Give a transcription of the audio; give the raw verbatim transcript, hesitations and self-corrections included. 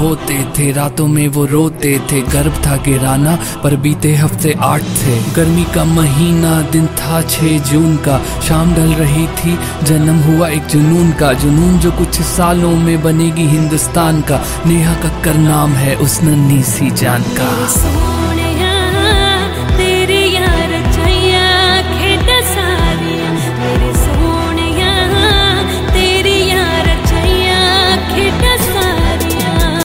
होते थे, रातों में वो रोते थे। गर्भ था गिराना पर बीते हफ्ते आठ थे। गर्मी का महीना, दिन था छह जून का। शाम ढल रही थी, जन्म हुआ एक जुनून का। जुनून जो कुछ सालों में बनेगी हिंदुस्तान का। नेहा कक्कर नाम है उस नन्ही सी जान का।